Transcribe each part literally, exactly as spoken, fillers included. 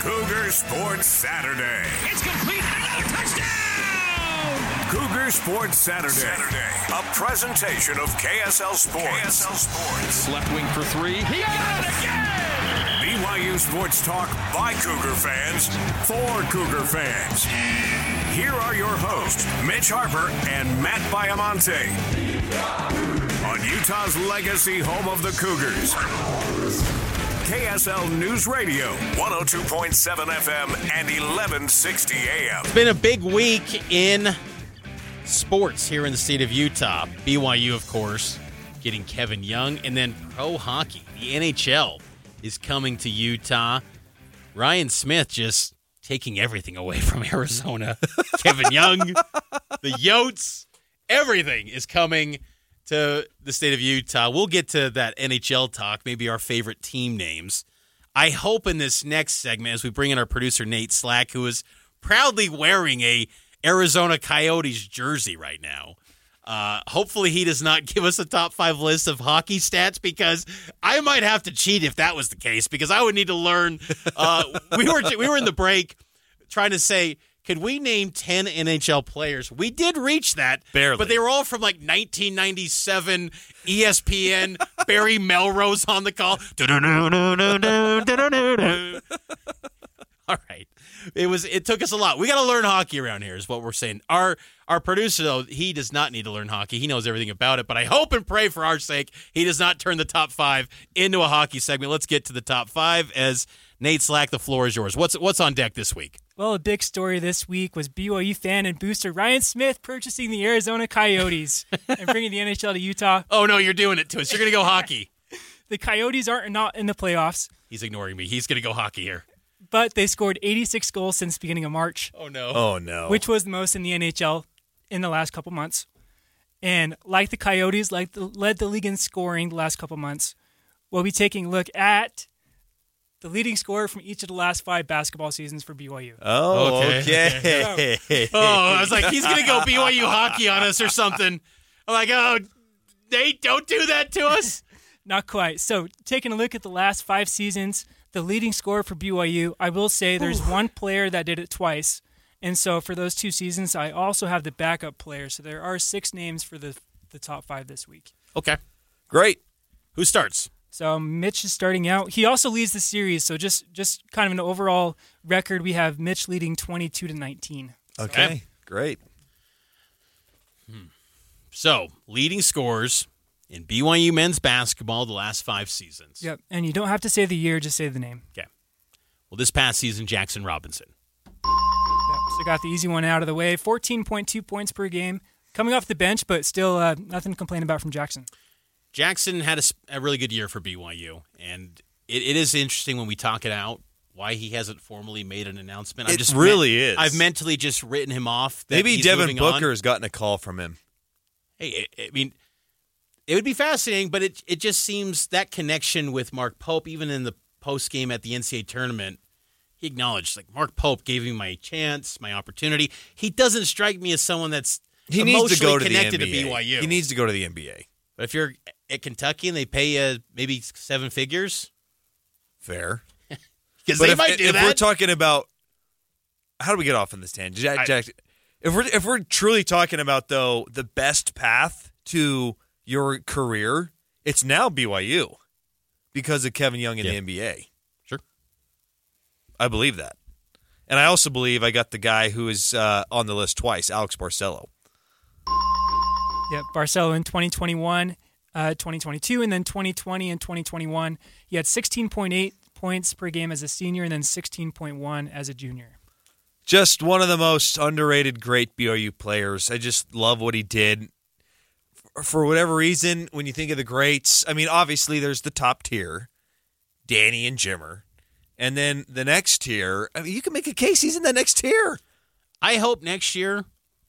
Cougar Sports Saturday. It's complete. Another touchdown! Cougar Sports Saturday. Saturday. A presentation of K S L Sports. K S L Sports. Left wing for three. He got it again! B Y U Sports Talk by Cougar fans for Cougar fans. Here are your hosts, Mitch Harper and Matt Baiamonte. On Utah's legacy home of the Cougars. K S L News Radio, one oh two point seven F M and eleven sixty A M. It's been a big week in sports here in the state of Utah. B Y U, of course, getting Kevin Young. And then pro hockey, the N H L, is coming to Utah. Ryan Smith just taking everything away from Arizona. Kevin Young, the Yotes, everything is coming to the state of Utah. We'll get to that N H L talk, maybe our favorite team names. I hope in this next segment, as we bring in our producer, Nate Slack, who is proudly wearing a Arizona Coyotes jersey right now, uh, hopefully he does not give us a top five list of hockey stats, because I might have to cheat if that was the case, because I would need to learn. Uh, we were we were in the break trying to say, could we name ten N H L players? We did reach that. Barely. But they were all from like nineteen ninety-seven, E S P N, Barry Melrose on the call. All right. It was. It took us a lot. We got to learn hockey around here is what we're saying. Our our producer, though, he does not need to learn hockey. He knows everything about it. But I hope and pray for our sake he does not turn the top five into a hockey segment. Let's get to the top five as Nate Slack, the floor is yours. What's what's on deck this week? Well, a big story this week was B Y U fan and booster Ryan Smith purchasing the Arizona Coyotes and bringing the N H L to Utah. Oh, no, you're doing it to us. You're going to go hockey. The Coyotes aren't not in the playoffs. He's ignoring me. He's going to go hockey here. But they scored eighty-six goals since the beginning of March. Oh, no. Oh, no. Which was the most in the N H L in the last couple months. And like the Coyotes, like the, led the league in scoring the last couple months, we'll be taking a look at the leading scorer from each of the last five basketball seasons for B Y U. Oh, Okay. okay. okay. Oh, I was like, he's going to go B Y U hockey on us or something. I'm like, oh, Nate, don't do that to us. Not quite. So taking a look at the last five seasons, the leading scorer for B Y U, I will say there's Ooh. one player that did it twice. And so for those two seasons, I also have the backup player. So there are six names for the, the top five this week. Okay. Great. Who starts? So Mitch is starting out. He also leads the series. So just, just kind of an overall record, we have Mitch leading twenty-two to nineteen. Okay. Okay. Great. Hmm. So leading scorers in B Y U men's basketball the last five seasons. Yep. And you don't have to say the year, just say the name. Okay. Well, this past season, Jackson Robinson. Yep. So got the easy one out of the way. fourteen point two points per game. Coming off the bench, but still uh, nothing to complain about from Jackson. Jackson had a, a really good year for B Y U, and it, it is interesting when we talk it out why he hasn't formally made an announcement. It I've just really meant, is. I've mentally just written him off. That Maybe he's Devin moving Booker on. has gotten a call from him. Hey, I, I mean, it would be fascinating, but it it just seems that connection with Mark Pope, even in the post game at the N C double A tournament, he acknowledged, like, Mark Pope gave me my chance, my opportunity. He doesn't strike me as someone that's He emotionally needs to go to the connected N B A. to B Y U. He needs to go to the N B A. But if you're at Kentucky and they pay you maybe seven figures, Fair. because But they if, might do if that. we're talking about, how do we get off on this tangent? Jack, I- Jack, if we're if we're truly talking about, though, the best path to your career, it's now B Y U because of Kevin Young in Yeah. the N B A. Sure. I believe that. And I also believe I got the guy who is uh, on the list twice, Alex Barcelo. Yep, Barcelo in twenty twenty-one, uh, twenty twenty-two, and then twenty twenty and twenty twenty-one. He had sixteen point eight points per game as a senior and then sixteen point one as a junior. Just one of the most underrated great B Y U players. I just love what he did. For whatever reason, when you think of the greats, I mean, obviously there's the top tier, Danny and Jimmer. And then the next tier, I mean, you can make a case he's in the next tier. I hope next year,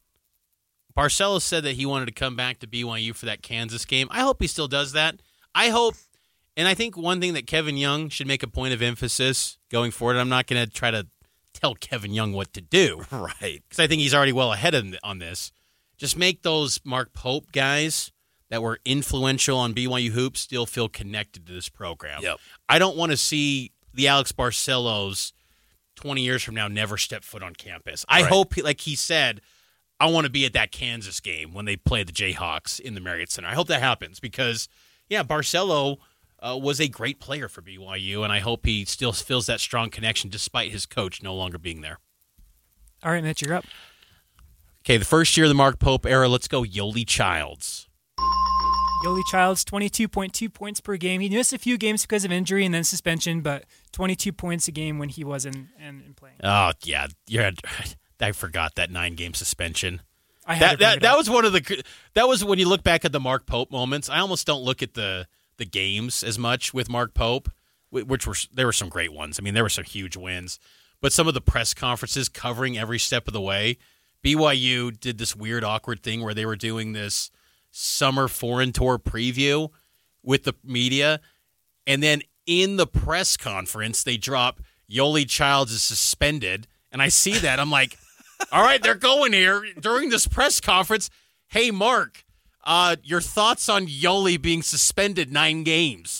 Barcelo said that he wanted to come back to B Y U for that Kansas game. I hope he still does that. I hope, and I think one thing that Kevin Young should make a point of emphasis going forward, I'm not going to try to tell Kevin Young what to do. Right. Because I think he's already well ahead of, on this. Just make those Mark Pope guys that were influential on B Y U hoops still feel connected to this program. Yep. I don't want to see the Alex Barcelos twenty years from now, never step foot on campus. I Right. hope, like he said, I want to be at that Kansas game when they play the Jayhawks in the Marriott Center. I hope that happens because, yeah, Barcelo uh, was a great player for B Y U, and I hope he still feels that strong connection despite his coach no longer being there. All right, Mitch, you're up. Okay, the first year of the Mark Pope era, let's go Yoli Childs. Yoli Childs, twenty-two point two points per game. He missed a few games because of injury and then suspension, but twenty-two points a game when he wasn't in, in playing. Oh, yeah, yeah. I forgot that nine-game suspension. I had to That bring that, it that up. was one of the that was when you look back at the Mark Pope moments. I almost don't look at the the games as much with Mark Pope, wh- which were there were some great ones. I mean, there were some huge wins, but some of the press conferences covering every step of the way. B Y U did this weird, awkward thing where they were doing this summer foreign tour preview with the media, and then in the press conference they drop Yoli Childs is suspended, and I see that I'm like, all right, they're going here during this press conference. Hey, Mark, uh, your thoughts on Yoli being suspended nine games?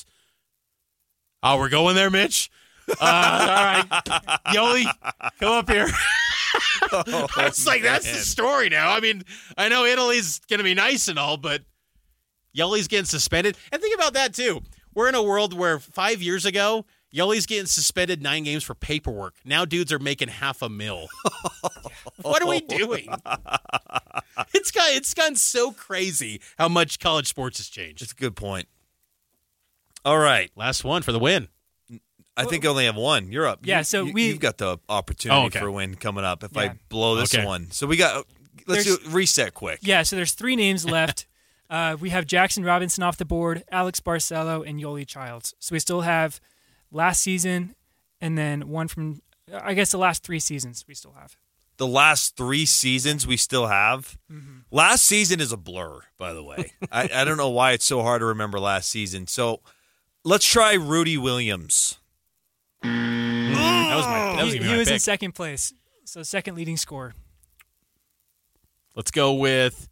Oh, we're going there, Mitch? Uh, all right. Yoli, come up here. Oh, I was like, that's the man. story now. I mean, I know Italy's going to be nice and all, but Yoli's getting suspended. And think about that, too. We're in a world where five years ago, Yoli's getting suspended nine games for paperwork. Now dudes are making half a mil. What are we doing? It's got it's gotten so crazy how much college sports has changed. That's a good point. All right. Last one for the win. I think I only have one. You're up. Yeah, You- so you, we- You've got the opportunity Oh, okay. for a win coming up if Yeah. I blow this Okay. one. So we got, let's There's- do reset quick. Yeah, so there's three names left. uh, we have Jackson Robinson off the board, Alex Barcelo, and Yoli Childs. So we still have last season and then one from, I guess, the last three seasons we still have. The last three seasons we still have. Mm-hmm. Last season is a blur, by the way. I, I don't know why it's so hard to remember last season. So let's try Rudy Williams. That was my, that was he gonna be he my was in pick. second place, so second leading scorer. Let's go with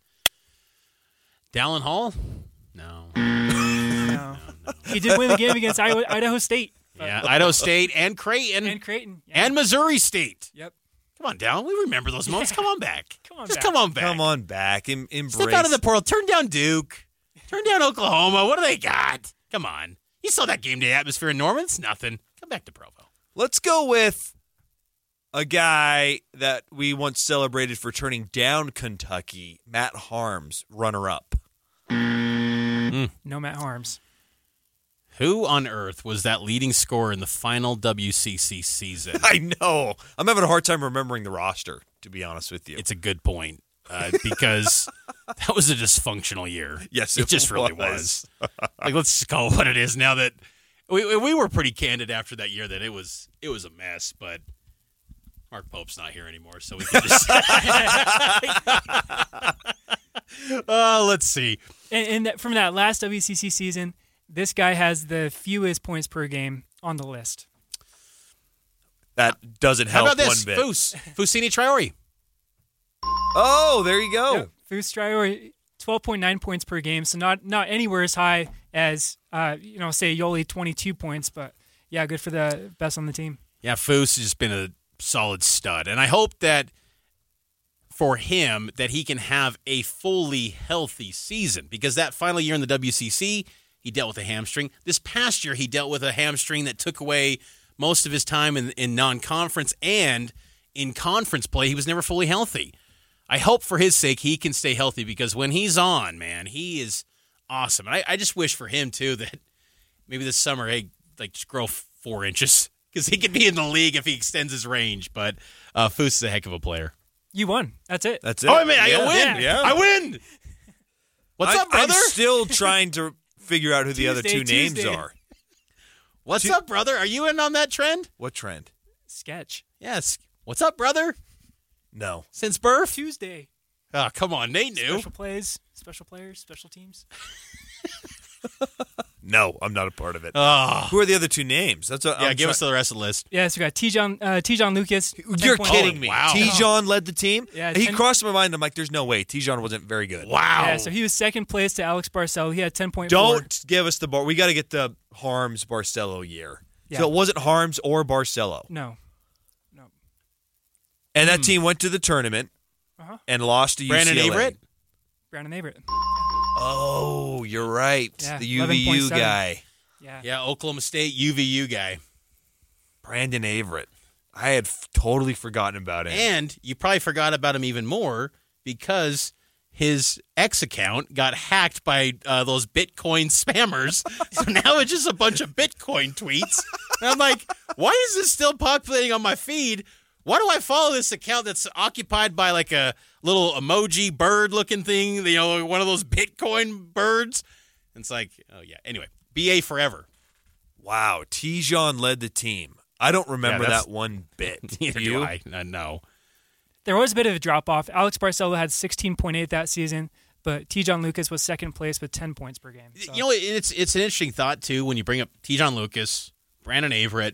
Dallin Hall. No. No. He did win the game against Iowa, Idaho State Yeah, Idaho State and Creighton and and, Creighton. Yeah. Missouri State. Yep. Come on, Dallin. We remember those moments. Come on back. Come on Just back. come on back. Come on back. Em- embrace. Step out of the portal. Turn down Duke. Turn down Oklahoma. What do they got? Come on. You saw that game day atmosphere in Norman. It's nothing. Come back to Provo. Let's go with a guy that we once celebrated for turning down Kentucky, Matt Harms, runner-up. No Matt Harms. Who on earth was that leading scorer in the final W C C season? I know. I'm having a hard time remembering the roster, to be honest with you. It's a good point uh, because that was a dysfunctional year. Yes, it, it just really was. was. Like, let's just call it what it is. Now that we we were pretty candid after that year that it was it was a mess, but Mark Pope's not here anymore, so we can just. uh, let's see. And, and that, from that last W C C season, this guy has the fewest points per game on the list. That doesn't How help about this? one bit. Fus Fusini Traore. Oh, there you go. Yep. Fus Traore, twelve point nine points per game, so not not anywhere as high as uh, you know, say Yoli, twenty-two points, but yeah, good for the best on the team. Yeah, Fus has just been a solid stud, and I hope that for him that he can have a fully healthy season because that final year in the W C C, he dealt with a hamstring. This past year, he dealt with a hamstring that took away most of his time in, in non-conference and in conference play. He was never fully healthy. I hope for his sake he can stay healthy because when he's on, man, he is awesome. And I, I just wish for him, too, that maybe this summer, hey, like, just grow four inches because he could be in the league if he extends his range. But uh, Fus is a heck of a player. You won. That's it. That's it. Oh, I mean, I yeah. win. Yeah. I win. What's I, up, brother? I'm still trying to figure out who the other two Tuesday, names Tuesday. are. What's Tu- up, brother? Are you in on that trend? What trend? Sketch. Yes. What's up, brother? No. Since birth? Tuesday. Oh, come on. Nate knew. Special plays, special players, special teams. No, I'm not a part of it. Oh. Who are the other two names? That's what Yeah, I'm give try- us the rest of the list. Yeah, so we got Tijon, uh, Tijon Lucas. You're ten point- kidding Oh, me. wow. Tijon led the team? Yeah, he ten- crossed my mind. I'm like, there's no way. Tijon wasn't very good. Wow. Yeah, so he was second place to Alex Barcelo. He had ten point four. Don't give us the bar. We got to get the Harms Barcelo year. Yeah. So it wasn't Harms or Barcelo. No. No. And that team went to the tournament Uh-huh. and lost to Brandon U C L A. Averett? Brandon Averett. Oh, you're right. Yeah, the U V U eleven point seven. guy. Yeah. Yeah, Oklahoma State U V U guy. Brandon Averett. I had f- totally forgotten about him. And you probably forgot about him even more because his X account got hacked by uh, those Bitcoin spammers. So now it's just a bunch of Bitcoin tweets. And I'm like, why is this still populating on my feed? Why do I follow this account that's occupied by like a little emoji bird looking thing, you know, one of those Bitcoin birds? And it's like, oh, yeah. Anyway, B A forever. Wow, Tijon led the team. I don't remember Yeah, that's- that one bit. Neither you? do I. Uh, no. There was a bit of a drop off. Alex Barcelo had sixteen point eight that season, but Tijon Lucas was second place with ten points per game. So. You know, it's it's an interesting thought, too, when you bring up Tijon Lucas, Brandon Averett,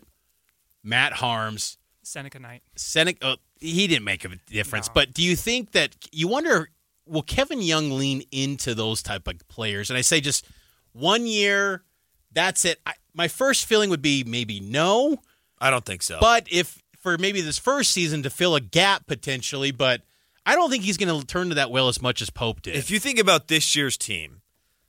Matt Harms, Seneca Knight. Seneca, uh, he didn't make a difference. No. But do you think that you wonder, will Kevin Young lean into those type of players? And I say just one year, that's it. I, my first feeling would be maybe no. I don't think so. But if for maybe this first season to fill a gap potentially, but I don't think he's going to turn to that well as much as Pope did. If you think about this year's team,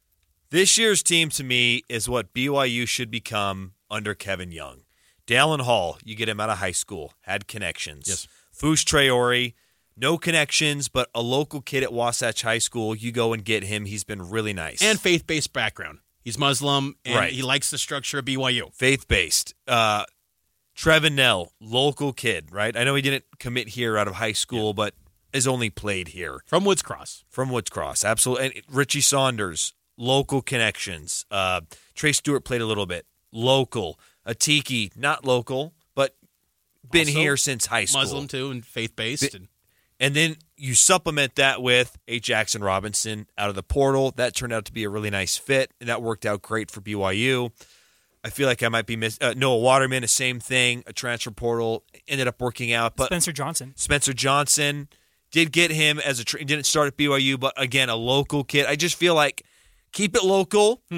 this year's team to me is what B Y U should become under Kevin Young. Dallin Hall, you get him out of high school, had connections. Yes. Fush Traore, no connections, but a local kid at Wasatch High School, you go and get him. He's been really nice. And faith-based background. He's Muslim, and Right. he likes the structure of B Y U. Faith-based. Uh, Trevin Nell, local kid, right? I know he didn't commit here out of high school, yeah. but has only played here. From Woods Cross. From Woods Cross, absolutely. And Richie Saunders, local connections. Uh, Trey Stewart played a little bit. Local. Atiki, not local, but been Also here since high school. Muslim, too, and faith-based. And And then you supplement that with a Jackson Robinson out of the portal. That turned out to be a really nice fit, and that worked out great for B Y U. I feel like I might be miss uh, Noah Waterman, the same thing, a transfer portal, ended up working out. But Spencer Johnson. Spencer Johnson did get him as a tra- didn't start at B Y U, but again, a local kid. I just feel like keep it local, Hmm.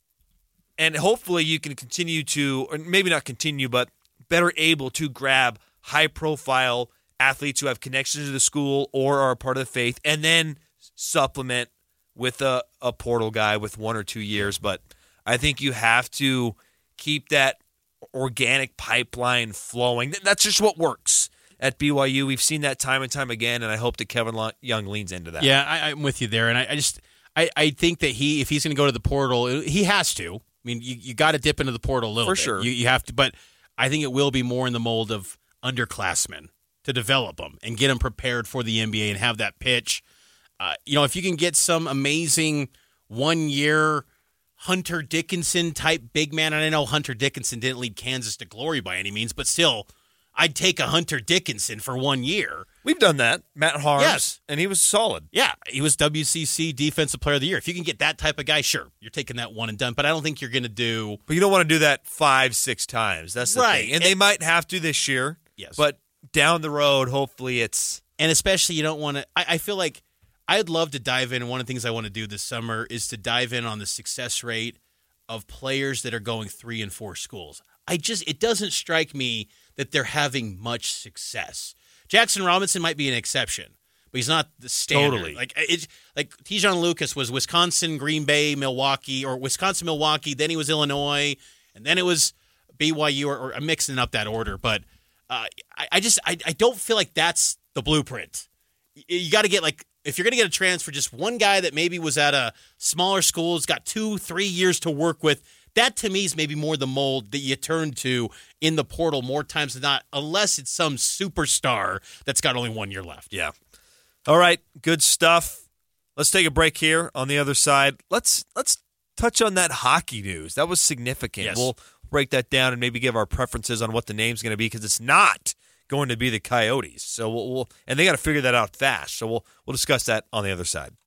and hopefully you can continue to, or maybe not continue, but better able to grab high-profile athletes who have connections to the school or are a part of the faith, and then supplement with a, a portal guy with one or two years. But I think you have to keep that organic pipeline flowing. That's just what works at B Y U. We've seen that time and time again, and I hope that Kevin Young leans into that. yeah, I, I'm with you there. And I, I just I, I think that he, if he's going to go to the portal, he has to. I mean, you, you got to dip into the portal a little For bit. sure. You, you have to. But I think it will be more in the mold of underclassmen to develop them and get them prepared for the N B A and have that pitch. Uh, you know, if you can get some amazing one-year Hunter Dickinson type big man, and I know Hunter Dickinson didn't lead Kansas to glory by any means, but still, I'd take a Hunter Dickinson for one year. We've done that. Matt Harms, Yes. and he was solid. Yeah, he was W C C Defensive Player of the Year. If you can get that type of guy, sure, you're taking that one and done. But I don't think you're going to do. But you don't want to do that five, six times. That's the Right. thing. And, they might have to this year. Yes. But down the road, hopefully it's And especially, you don't want to. I, I feel like I'd love to dive in. And one of the things I want to do this summer is to dive in on the success rate of players that are going three and four schools. I just, it doesn't strike me that they're having much success. Jackson Robinson might be an exception, but he's not the standard. Totally. Like it's like Tijon Lucas was Wisconsin, Green Bay, Milwaukee, or Wisconsin, Milwaukee. Then he was Illinois, and then it was B Y U. Or, or I'm mixing up that order, but uh, I, I just I, I don't feel like that's the blueprint. You, you got to get like if you're going to get a transfer, just one guy that maybe was at a smaller school, has got two, three years to work with. That, to me, is maybe more the mold that you turn to in the portal more times than not, unless it's some superstar that's got only one year left. Yeah. All right, good stuff. Let's take a break here. On the other side, let's let's touch on that hockey news. That was significant. Yes. We'll break that down and maybe give our preferences on what the name's going to be because it's not going to be the Coyotes. So we'll, we'll and they got to figure that out fast. So we'll we'll discuss that on the other side.